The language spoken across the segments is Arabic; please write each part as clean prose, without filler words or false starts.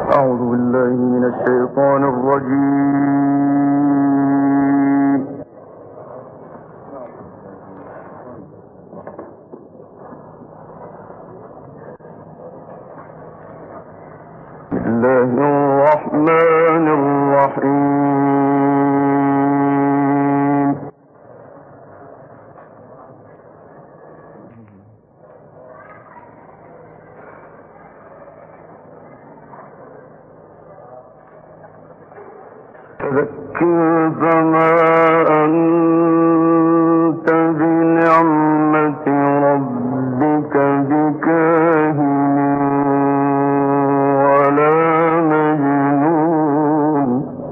أعوذ بالله من الشيطان الرجيم. بسم الله الرحمن الرحيم. فذكر فما أنت بنعمة ربك بكاهن ولا مجنون.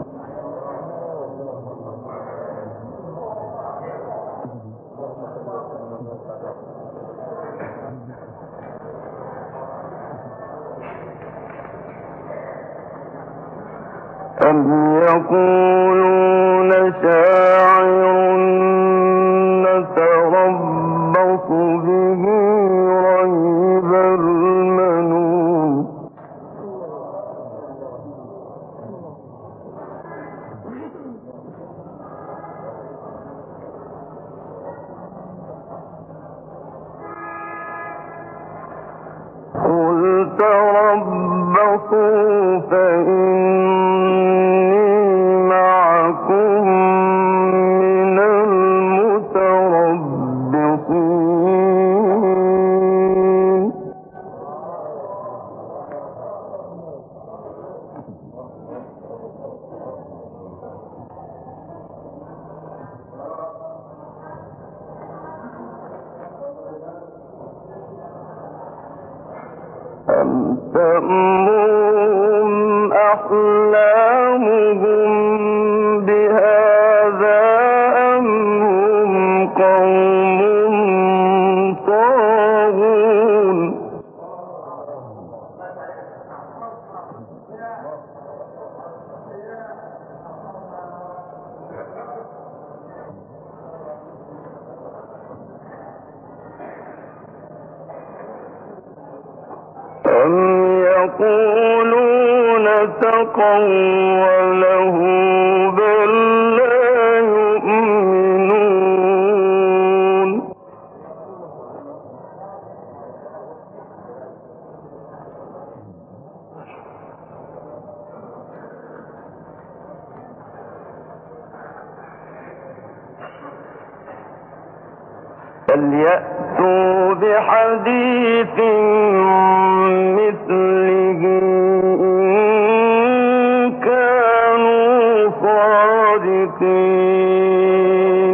أم يقولون شاعر نتربص به ريب المنون. قل تربصوا فإني معكم من المتربصين. أم تأمرهم أحلامهم بهذا أم هم قوم طاغون. أم يقولون تقوله بل لا يؤمنون. فليأتوا بحديث مثله إن كانوا صادقين.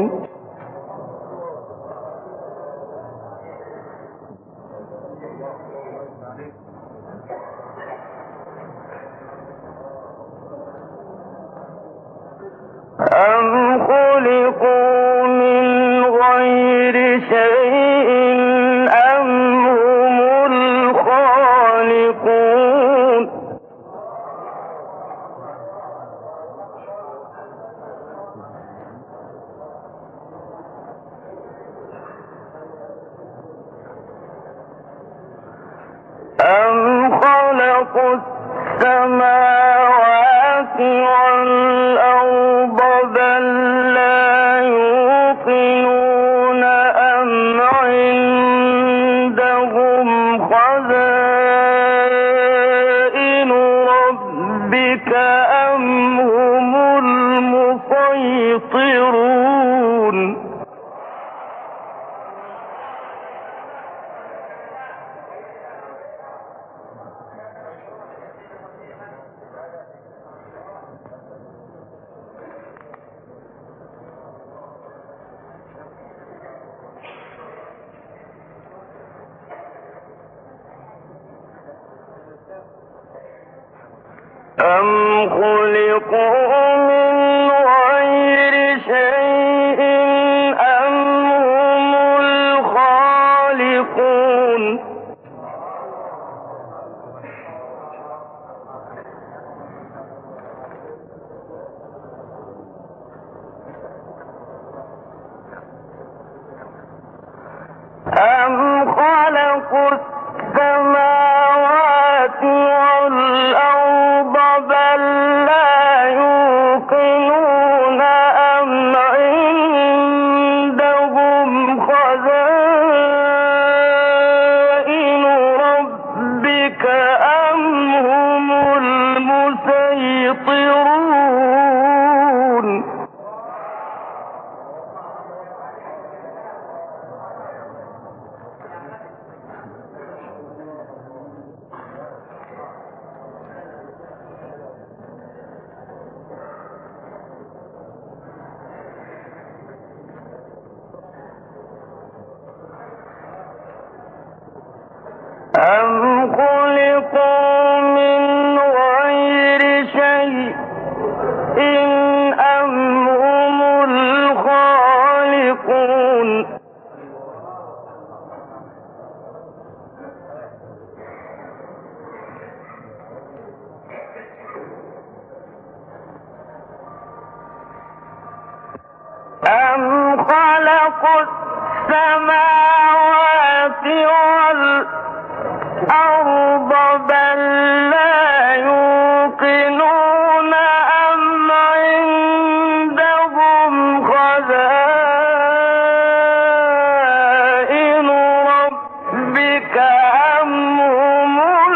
أم خلقوا من غير شيء أم هم الخالقون. أم خلقوا السماوات والأرض بل لا يوقنون أم عندهم خزائن ربك أم هم المسيطرون. أم خلقوا من غير شيء أم هم الخالقون. أم خلقوا السماوات والأرض السماوات والأرض بل لا يوقنون أم عندهم خزائن ربك أم هم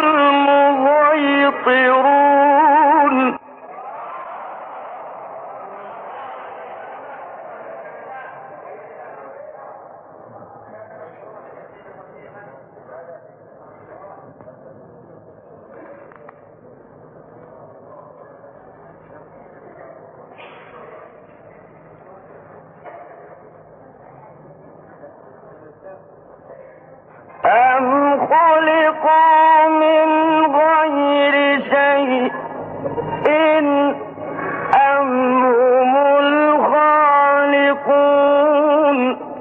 المسيطرون أم خلقوا من غير شيء أم هم الخالقون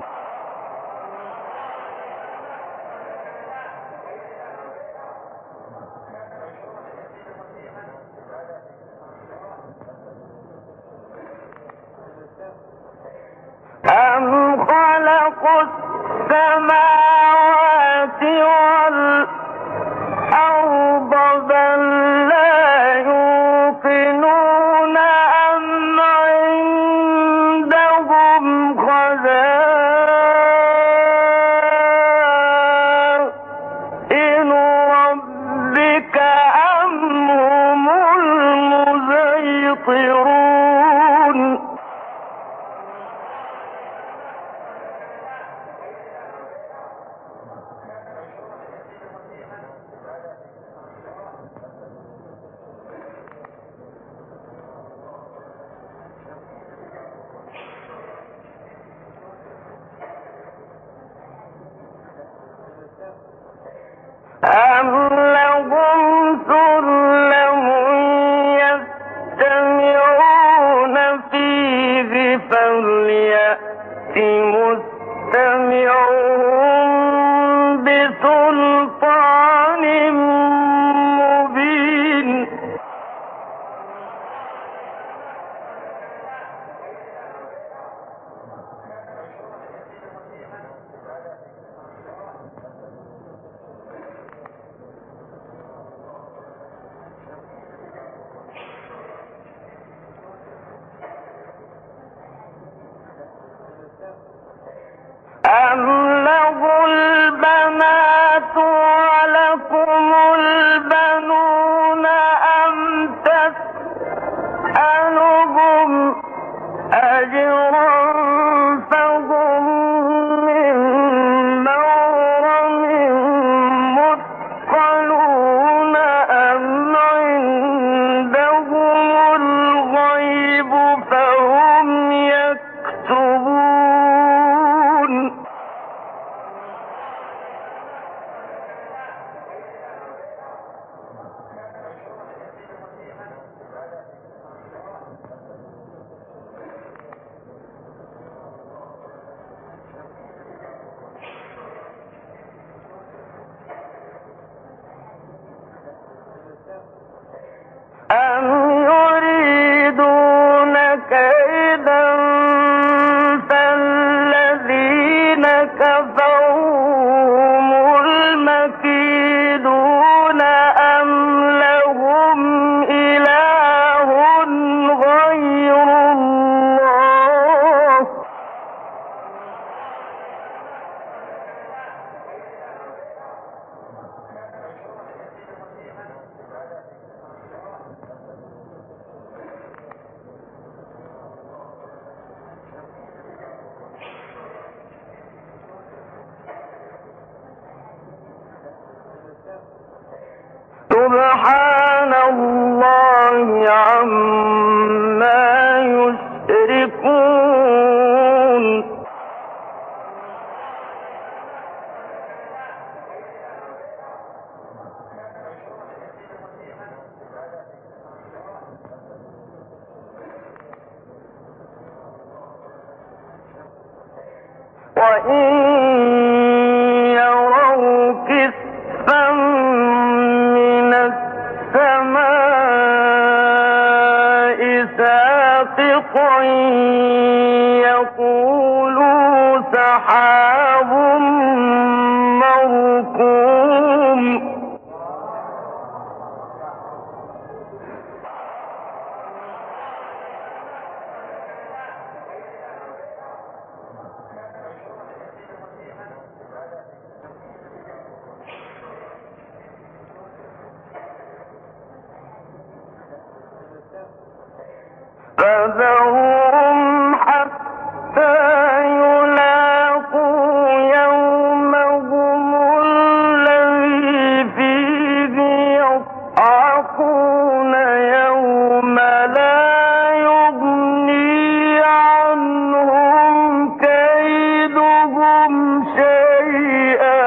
أم خلقوا السماوات والأرض بل لا يوقنون أم عندهم خزائن ربك أم هم المسيطرون أم لهم سلم يستمعون فيه فليأت مستمعهم بسلطان مبين أم له البنات ولكم البنون أم تسألهم أجرا فهم من مغرم مثقلون أم عندهم الغيب فهم يكتبون أم يريدون كيدا فالذين كفروا هم المكيدون أم لهم إله غير الله سبحان الله عما يشركون وإن يروا كسفا من السماء ساقطا يقولوا سحاب مركوم فذرهم حتى يلاقوا يومهم الذي فيه يصعقون يوم لا يغني عنهم كيدهم شيئا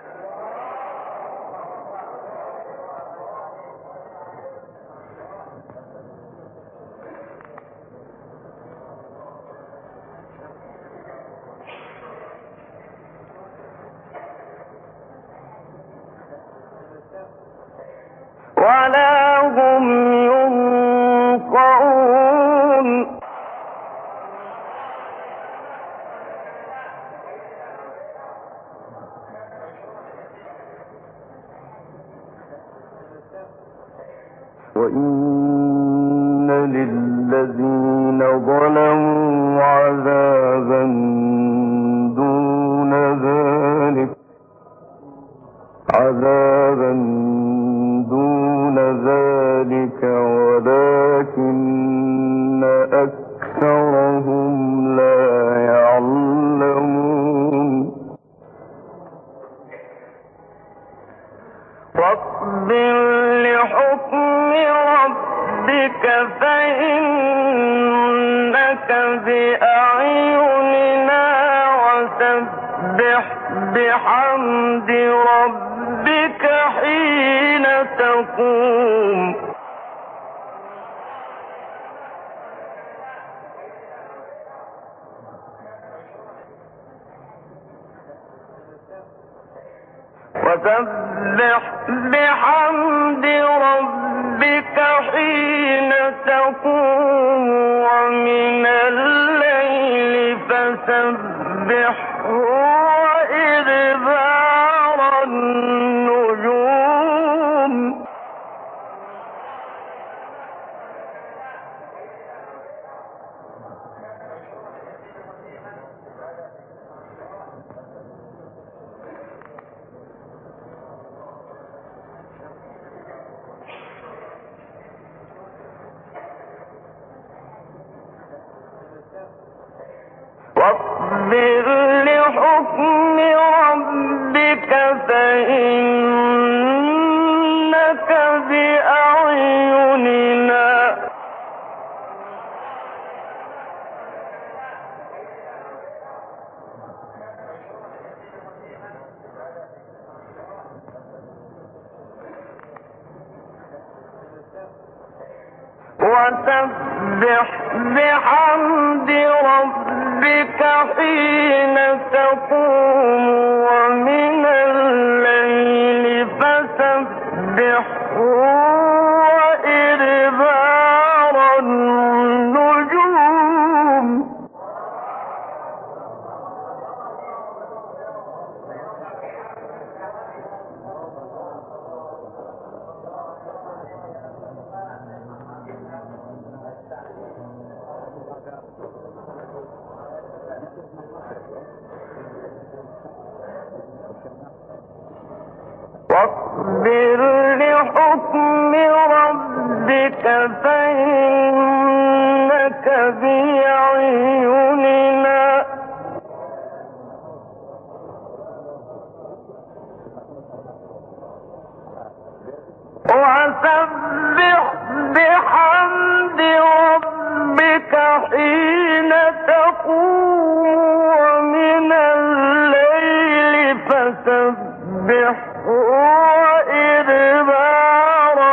ولا هم ينصرون وإن للذين ظلموا عذابا دون ذلك ولكن أكثرهم لا يعلمون واصبر لحكم ربك فإنك بأعيننا وسبح بحمد ربك حين تقوم وسبح بحمد ربك حين تقوم ومن الليل فسبحه وإدبار النجوم واصبر لحكم ربك فإنك بأعيننا وسبح بحمد ربك حين تقوم ومن الليل فسبحه وإدبار النجوم واصبر لحكم ربك فإنك بأعيننا وسبح بحمد ربك حين تقوم ومن الليل فسبح وإدبار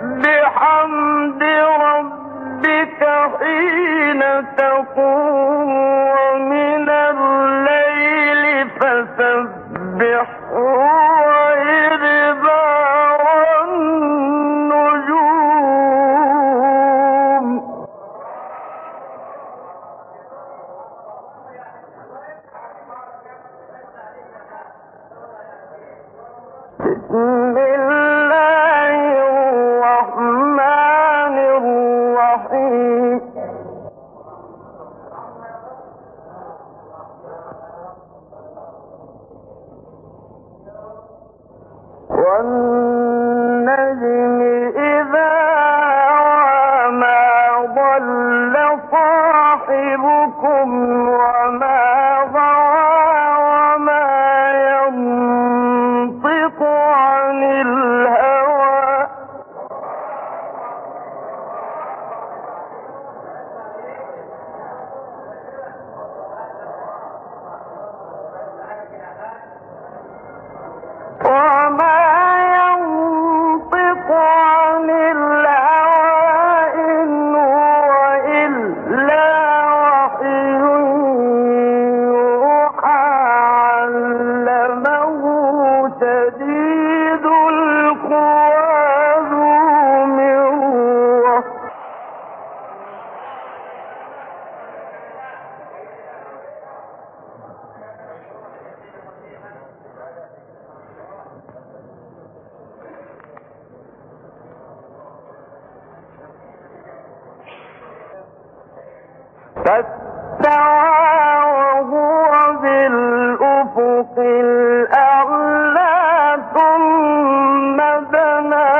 بحمد ربك حين تقوم ومن الليل فسبحه وإدبار النجوم بسم الله الرحمن الرحيم والنجم إذا هوى ما ضل صاحبكم وما غوى وما ينطق عن الهوى وما ينطق عن الهوى إن هو إلا وحي يوحى علمه شديد القوى ذو مرة فاستوى وهو بالأفق الأعلى ثم دنا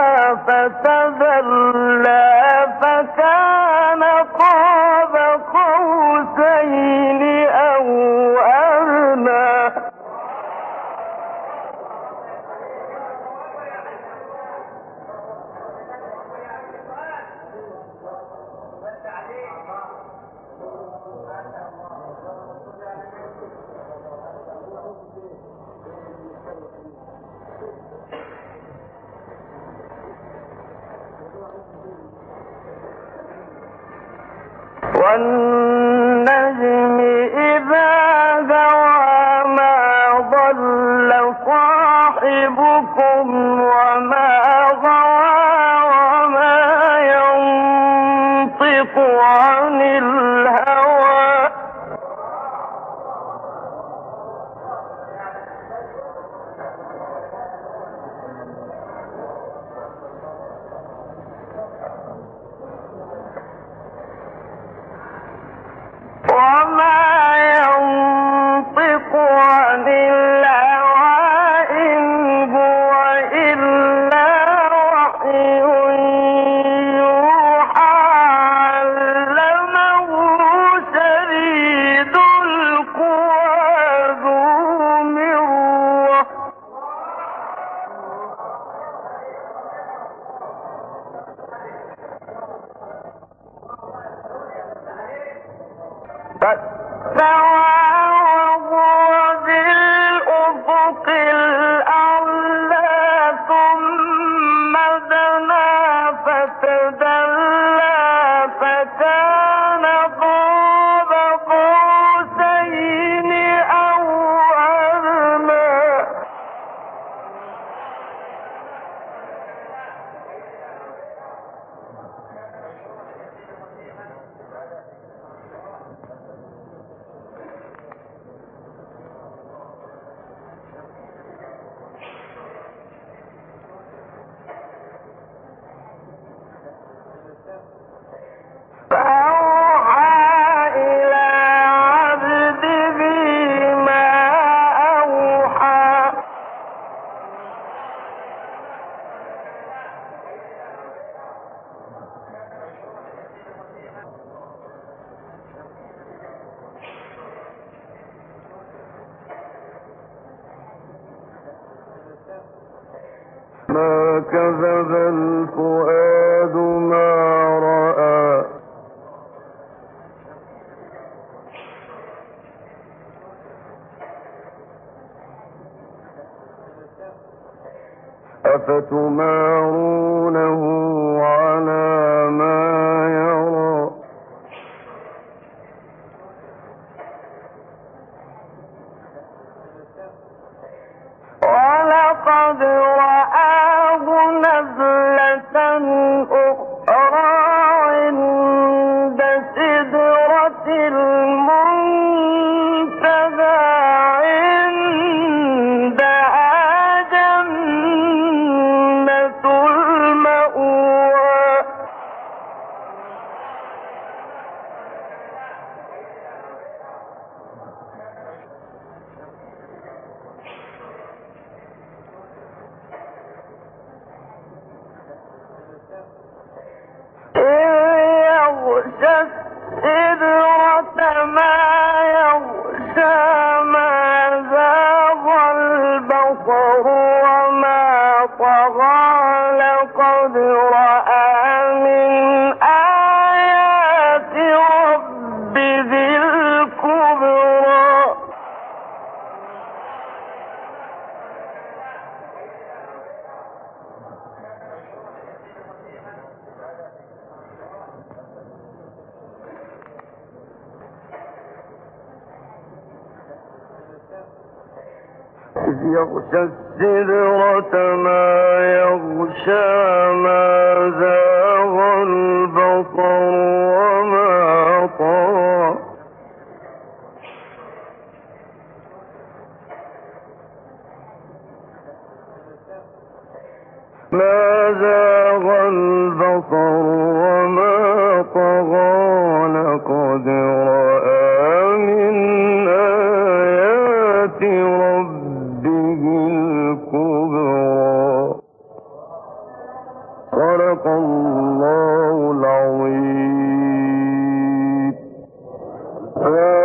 فتدلى فكان قاب قوسين أو أدنى والنجم إذا هوى ما ضل صاحبكم وما غوى وما ينطق عن الهوى وما ينطق عن الهوى إن هو إلا وحي يوحى علمه شديد القوى ذو مرة فاستوى وهو بالأفق الأعلى ثم دنا فتدلى فكان قاب قوسين أو أدنى فأوحى إلى عبده ما أوحى ما كذب الفؤاد ما رأى أفتمارونه إذ يغشى السدرة ما يغشى ما زاغ البصر وما طغى ما زاغ البصر وما طغى لقد رأى من آيات ربه الكبرى صدق الله العظيم.